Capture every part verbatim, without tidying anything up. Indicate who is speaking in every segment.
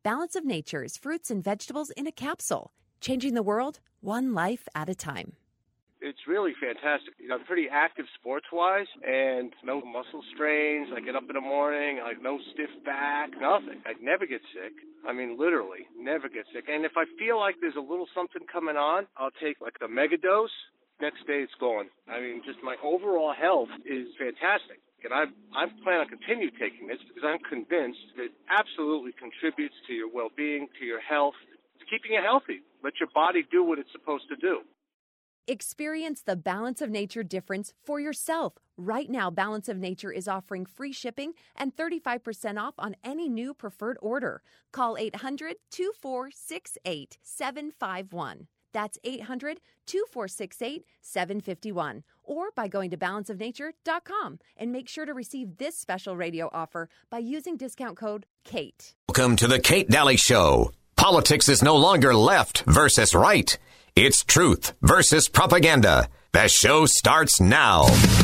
Speaker 1: Balance of Nature's fruits and vegetables in a capsule, changing the world one life at a time.
Speaker 2: It's really fantastic. You know, I'm pretty active sports-wise, and no muscle strains. I get up in the morning, like no stiff back, nothing. I never get sick. I mean, literally, never get sick. And if I feel like there's a little something coming on, I'll take like the mega dose. Next day, it's gone. I mean, just my overall health is fantastic. And I I plan on continue taking this because I'm convinced that it absolutely contributes to your well-being, to your health, to keeping you healthy. Let your body do what it's supposed to do.
Speaker 1: Experience the Balance of Nature difference for yourself. Right now, Balance of Nature is offering free shipping and thirty-five percent off on any new preferred order. Call eight hundred, two four six eight, seven five one. That's eight hundred, two four six eight, seven five one. Or by going to balance of nature dot com. And make sure to receive this special radio offer by using discount code KATE.
Speaker 3: Welcome to the Kate Daly Show. Politics is no longer left versus right. It's truth versus propaganda. The show starts now.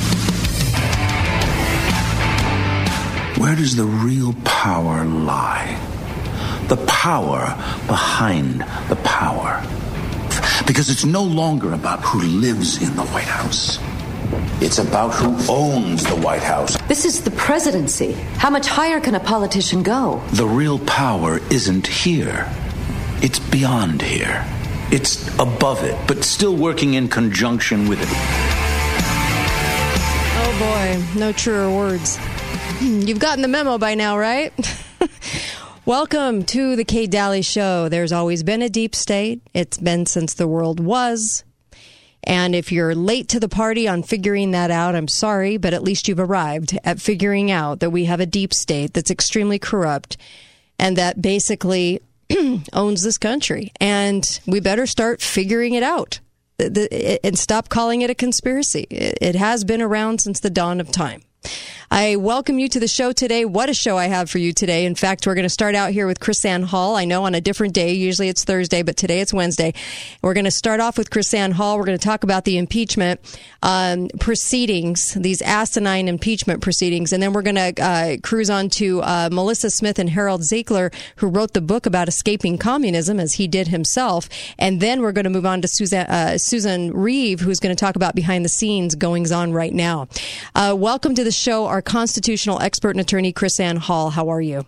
Speaker 4: Where does the real power lie? The power behind the power. Because it's no longer about who lives in the White House. It's about who owns the White House.
Speaker 5: This is the presidency. How much higher can a politician go?
Speaker 4: The real power isn't here. It's beyond here. It's above it, but still working in conjunction with it.
Speaker 6: Oh boy, no truer words. You've gotten the memo by now, right? Welcome to the Kate Daly Show. There's always been a deep state. It's been since the world was. And if you're late to the party on figuring that out, I'm sorry, but at least you've arrived at figuring out that we have a deep state that's extremely corrupt and that basically owns this country. And we better start figuring it out and stop calling it a conspiracy. It has been around since the dawn of time. I welcome you to the show today. What a show I have for you today. In fact, we're going to start out here with KrisAnne Hall. I know on a different day. Usually it's Thursday, but today it's Wednesday. We're going to start off with KrisAnne Hall. We're going to talk about the impeachment um, proceedings, these asinine impeachment proceedings. And then we're going to uh, cruise on to uh, Melissa Smith and Harold Ziegler, who wrote the book about escaping communism, as he did himself. And then we're going to move on to Susan, uh, Susan Reeve, who's going to talk about behind the scenes goings on right now. Uh, welcome to the show, our constitutional expert and attorney, KrisAnne Hall. How are you?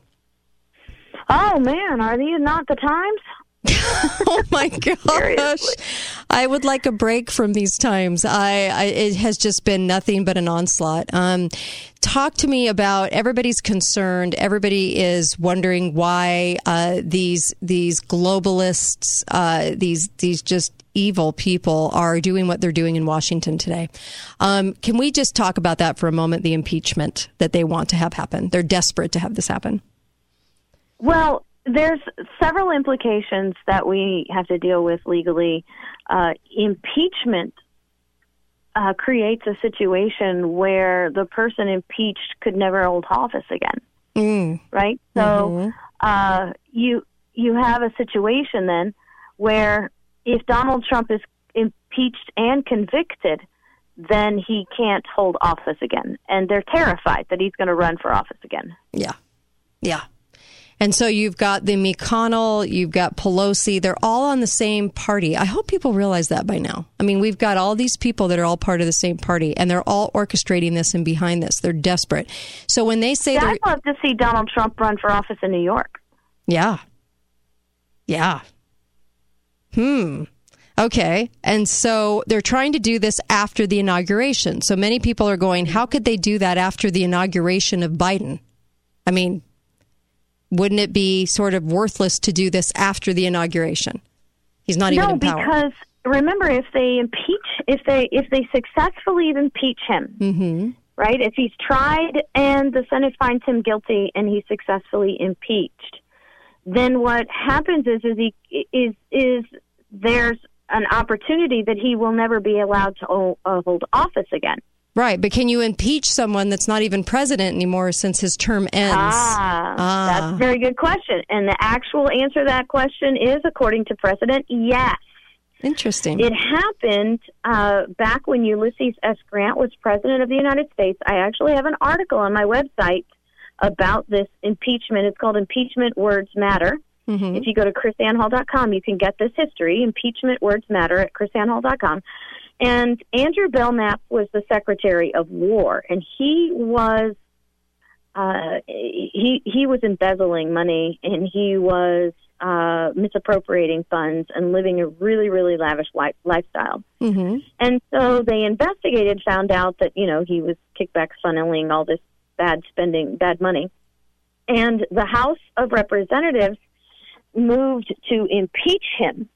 Speaker 7: Oh, man, are these not the times?
Speaker 6: Oh, my gosh.
Speaker 7: Seriously.
Speaker 6: I would like a break from these times. I, I It has just been nothing but an onslaught. Um, talk to me about, everybody's concerned. Everybody is wondering why uh, these these globalists, uh, these these just evil people are doing what they're doing in Washington today. Um, can we just talk about that for a moment, the impeachment that they want to have happen? They're desperate to have this happen.
Speaker 7: Well, there's several implications that we have to deal with legally. Uh, impeachment uh, creates a situation where the person impeached could never hold office again,
Speaker 6: mm.
Speaker 7: right? So
Speaker 6: mm-hmm.
Speaker 7: uh, you you have a situation then where if Donald Trump is impeached and convicted, then he can't hold office again. And they're terrified that he's going to run for office again.
Speaker 6: Yeah. Yeah. And so you've got the McConnell, you've got Pelosi. They're all on the same party. I hope people realize that by now. I mean, we've got all these people that are all part of the same party, and they're all orchestrating this and behind this. They're desperate. So when they say...
Speaker 7: Yeah,
Speaker 6: they're...
Speaker 7: I'd love to see Donald Trump run for office in New York.
Speaker 6: Yeah. Yeah. Hmm. Okay. And so they're trying to do this after the inauguration. So many people are going, how could they do that after the inauguration of Biden? I mean, wouldn't it be sort of worthless to do this after the inauguration? He's not even
Speaker 7: no,
Speaker 6: in power.
Speaker 7: No, because remember, if they impeach, if they if they successfully impeach him,
Speaker 6: mm-hmm.
Speaker 7: right? If he's tried and the Senate finds him guilty and he's successfully impeached, then what happens is is he is is there's an opportunity that he will never be allowed to hold, uh, hold office again.
Speaker 6: Right, but can you impeach someone that's not even president anymore since his term ends?
Speaker 7: Ah,
Speaker 6: ah.
Speaker 7: That's a very good question. And the actual answer to that question is, according to precedent, yes.
Speaker 6: Interesting.
Speaker 7: It happened uh, back when Ulysses S. Grant was president of the United States. I actually have an article on my website about this impeachment. It's called Impeachment Words Matter. Mm-hmm. If you go to chris ann hall dot com, you can get this history, Impeachment Words Matter, at chris ann hall dot com. And Andrew Belknap was the Secretary of War, and he was uh, he he was embezzling money, and he was uh, misappropriating funds and living a really, really lavish li- lifestyle. Mm-hmm. And so they investigated, found out that, you know, he was kickback funneling all this bad spending, bad money. And the House of Representatives moved to impeach him.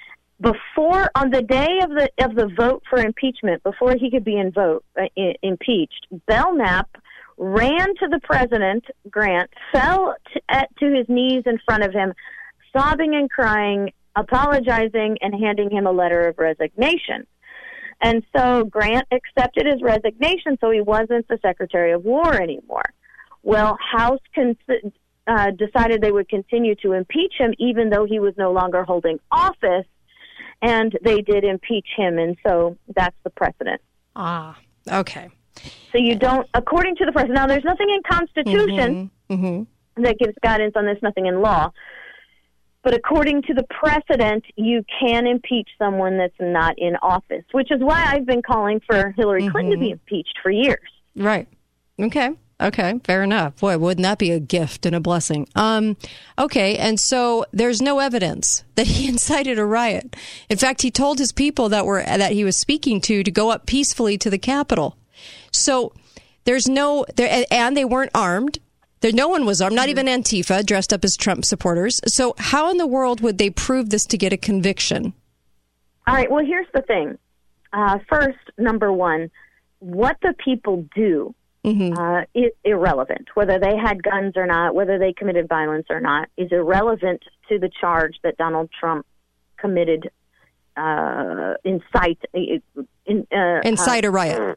Speaker 7: Before, on the day of the of the vote for impeachment, before he could be in vote, uh, I- impeached, Belknap ran to the president, Grant, fell to, at, to his knees in front of him, sobbing and crying, apologizing, and handing him a letter of resignation. And so Grant accepted his resignation, so he wasn't the Secretary of War anymore. Well, House cons- uh, decided they would continue to impeach him, even though he was no longer holding office. And they did impeach him, and so that's the precedent.
Speaker 6: Ah, okay.
Speaker 7: So you don't, according to the precedent, now there's nothing in Constitution
Speaker 6: mm-hmm. Mm-hmm.
Speaker 7: that gives guidance on this, nothing in law. But according to the precedent, you can impeach someone that's not in office, which is why I've been calling for Hillary Clinton mm-hmm. to be impeached for years.
Speaker 6: Right. Okay. Okay, fair enough. Boy, wouldn't that be a gift and a blessing? Um, okay, and so there's no evidence that he incited a riot. In fact, he told his people that were that he was speaking to to go up peacefully to the Capitol. So there's no there, and they weren't armed. There, no one was armed, not even Antifa, dressed up as Trump supporters. So how in the world would they prove this to get a conviction?
Speaker 7: All right. Well, here's the thing. Uh, first, number one, what the people do. Mm-hmm. Uh, is irrelevant. Whether they had guns or not, whether they committed violence or not, is irrelevant to the charge that Donald Trump committed. Uh, incite, in, uh,
Speaker 6: incite a riot.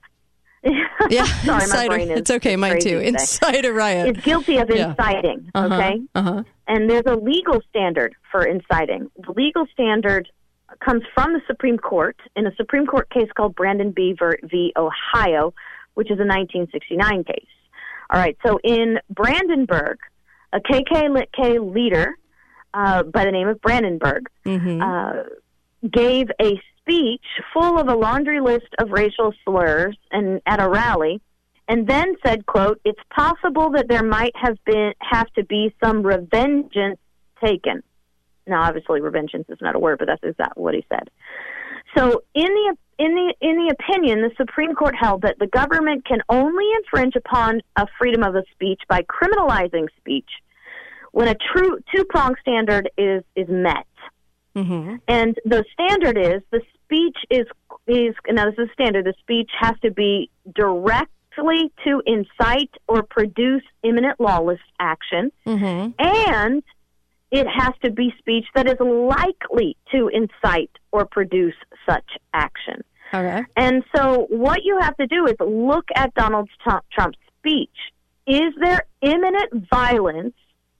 Speaker 6: yeah,
Speaker 7: sorry,
Speaker 6: incite
Speaker 7: my brain
Speaker 6: a,
Speaker 7: is
Speaker 6: it's okay, mine too.
Speaker 7: Today.
Speaker 6: Incite a riot.
Speaker 7: Is guilty of
Speaker 6: yeah.
Speaker 7: inciting.
Speaker 6: Uh-huh.
Speaker 7: Okay,
Speaker 6: uh-huh.
Speaker 7: and there's a legal standard for inciting. The legal standard comes from the Supreme Court in a Supreme Court case called Brandon B. v. Ohio, which is a nineteen sixty-nine case. All right, so in Brandenburg, a K K K leader uh, by the name of Brandenburg mm-hmm. uh, gave a speech full of a laundry list of racial slurs and at a rally, and then said, quote, "It's possible that there might have been have to be some revengeance taken." Now, obviously, revengeance is not a word, but that's exactly what he said. So in the in the in the opinion, the Supreme Court held that the government can only infringe upon a freedom of a speech by criminalizing speech when a true two-pronged standard is is met. Mm-hmm. And the standard is the speech is is now this is standard. The speech has to be directly to incite or produce imminent lawless action, mm-hmm. and it has to be speech that is likely to incite or produce such action.
Speaker 6: Okay.
Speaker 7: And so what you have to do is look at Donald Trump's speech. Is there imminent violence?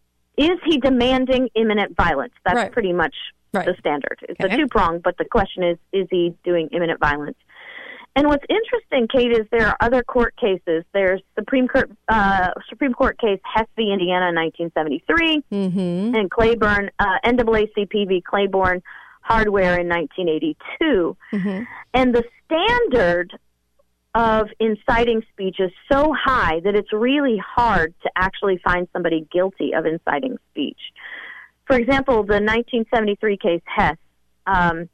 Speaker 7: Is he demanding imminent violence? That's right. pretty much right. the standard. It's okay. a two-pronged, but the question is, is he doing imminent violence? And what's interesting, Kate, is there are other court cases. There's Supreme Court uh, Supreme Court case Hess v. Indiana in nineteen seventy-three, mm-hmm. and Claiborne uh, N double A C P v. Claiborne Hardware in nineteen eighty-two. Mm-hmm. And the standard of inciting speech is so high that it's really hard to actually find somebody guilty of inciting speech. For example, the nineteen seventy-three case Hess. Um,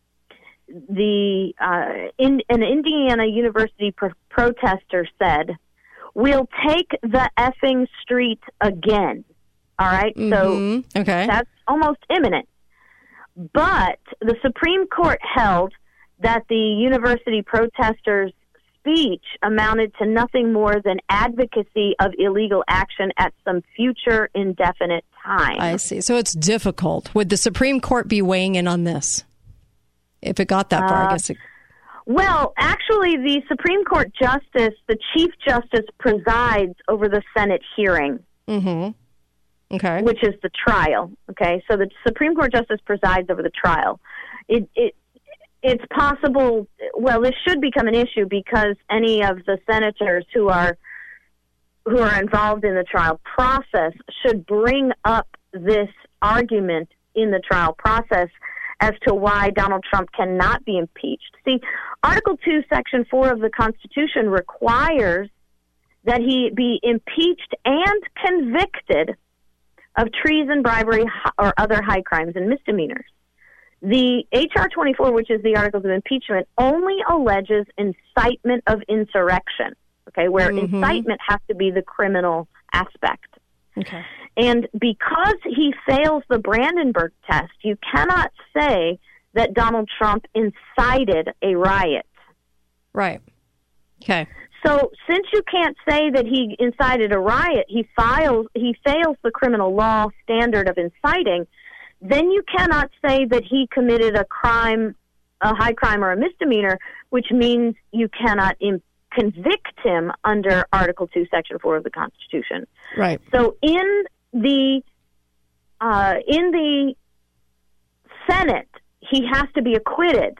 Speaker 7: The uh, in, an Indiana University pro- protester said, "We'll take the effing street again." All right,
Speaker 6: mm-hmm.
Speaker 7: so
Speaker 6: okay.
Speaker 7: that's almost imminent. But the Supreme Court held that the university protesters' speech amounted to nothing more than advocacy of illegal action at some future indefinite time.
Speaker 6: I see. So it's difficult. Would the Supreme Court be weighing in on this? If it got that far, uh, I guess. It...
Speaker 7: Well, actually, the Supreme Court Justice, the Chief Justice, presides over the Senate hearing.
Speaker 6: Mm-hmm. Okay.
Speaker 7: Which is the trial. Okay, so the Supreme Court Justice presides over the trial. It it it's possible. Well, this should become an issue because any of the senators who are who are involved in the trial process should bring up this argument in the trial process as to why Donald Trump cannot be impeached. See, Article two, Section four of the Constitution requires that he be impeached and convicted of treason, bribery, or other high crimes and misdemeanors. The H R twenty-four, which is the Articles of Impeachment, only alleges incitement of insurrection, okay, where mm-hmm. incitement has to be the criminal aspect.
Speaker 6: Okay.
Speaker 7: And because he fails the Brandenburg test, you cannot say that Donald Trump incited a riot.
Speaker 6: Right. Okay.
Speaker 7: So since you can't say that he incited a riot, he files he fails the criminal law standard of inciting, then you cannot say that he committed a crime, a high crime or a misdemeanor, which means you cannot im- convict him under Article two, Section four of the Constitution.
Speaker 6: Right.
Speaker 7: So in the uh, in the Senate, he has to be acquitted.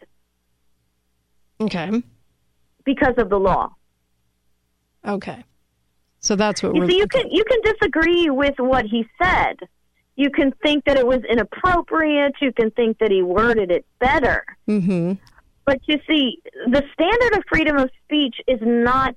Speaker 6: Okay.
Speaker 7: Because of the law.
Speaker 6: Okay. So that's what
Speaker 7: you
Speaker 6: we're...
Speaker 7: See, you can you can disagree with what he said. You can think that it was inappropriate. You can think that he worded it better.
Speaker 6: Mm-hmm.
Speaker 7: But you see, the standard of freedom of speech is not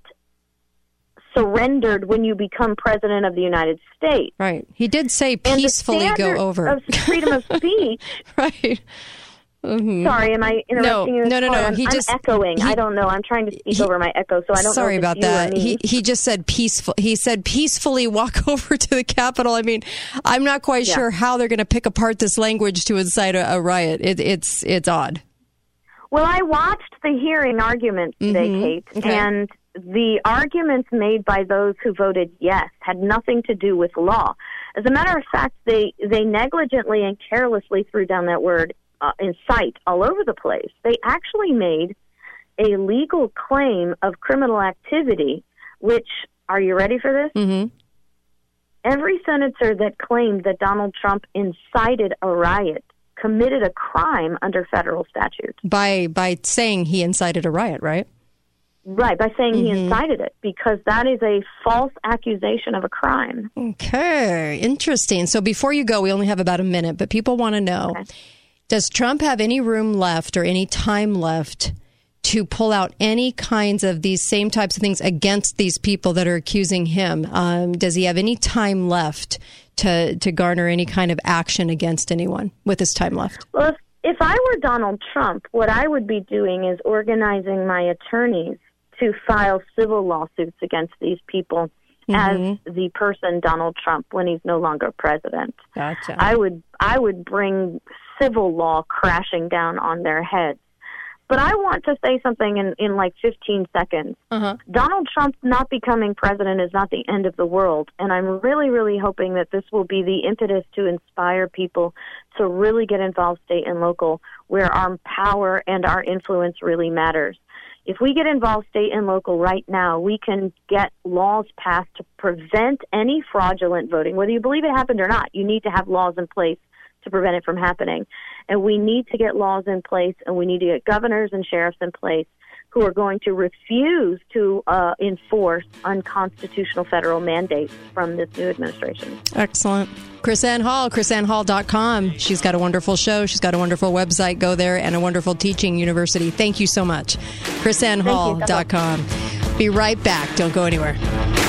Speaker 7: surrendered when you become president of the United States.
Speaker 6: Right. He did say peacefully go over.
Speaker 7: And the standard of freedom of speech...
Speaker 6: Right. Mm-hmm.
Speaker 7: Sorry, am I interrupting
Speaker 6: no,
Speaker 7: you?
Speaker 6: No, no, no.
Speaker 7: I'm,
Speaker 6: He
Speaker 7: I'm
Speaker 6: just
Speaker 7: echoing.
Speaker 6: He,
Speaker 7: I don't know. I'm trying to speak
Speaker 6: he,
Speaker 7: over my echo, so I don't
Speaker 6: sorry
Speaker 7: know
Speaker 6: about
Speaker 7: if it's
Speaker 6: that.
Speaker 7: you or me.
Speaker 6: He he just said peaceful. He said peacefully walk over to the Capitol. I mean, I'm not quite yeah. sure how they're going to pick apart this language to incite a, a riot. It, it's it's odd.
Speaker 7: Well, I watched the hearing arguments today,
Speaker 6: mm-hmm.
Speaker 7: Kate,
Speaker 6: okay.
Speaker 7: and the arguments made by those who voted yes had nothing to do with law. As a matter of fact, they they negligently and carelessly threw down that word Uh, incite all over the place. They actually made a legal claim of criminal activity, which, are you ready for this?
Speaker 6: Mm-hmm.
Speaker 7: Every senator that claimed that Donald Trump incited a riot committed a crime under federal statute.
Speaker 6: By by saying he incited a riot, right?
Speaker 7: Right, by saying
Speaker 6: mm-hmm.
Speaker 7: he incited it, because that is a false accusation of a crime.
Speaker 6: Okay, interesting. So before you go, we only have about a minute, but people want to know, okay. Does Trump have any room left or any time left to pull out any kinds of these same types of things against these people that are accusing him? Um, does he have any time left to, to garner any kind of action against anyone with his time left?
Speaker 7: Well, if, if I were Donald Trump, what I would be doing is organizing my attorneys to file civil lawsuits against these people mm-hmm. as the person Donald Trump when he's no longer president.
Speaker 6: Gotcha.
Speaker 7: I would I would bring civil law crashing down on their heads. But I want to say something in, in like fifteen seconds.
Speaker 6: Uh-huh.
Speaker 7: Donald Trump not becoming president is not the end of the world, and I'm really, really hoping that this will be the impetus to inspire people to really get involved state and local, where our power and our influence really matters. If we get involved state and local right now, we can get laws passed to prevent any fraudulent voting. Whether you believe it happened or not, you need to have laws in place to prevent it from happening. And we need to get laws in place, and we need to get governors and sheriffs in place who are going to refuse to uh, enforce unconstitutional federal mandates from this new administration.
Speaker 6: Excellent. KrisAnne Hall, Kris Anne Hall dot com. She's got a wonderful show. She's got a wonderful website. Go there, and a wonderful teaching university. Thank you so much. Kris Anne Hall dot com. Be right back. Don't go anywhere.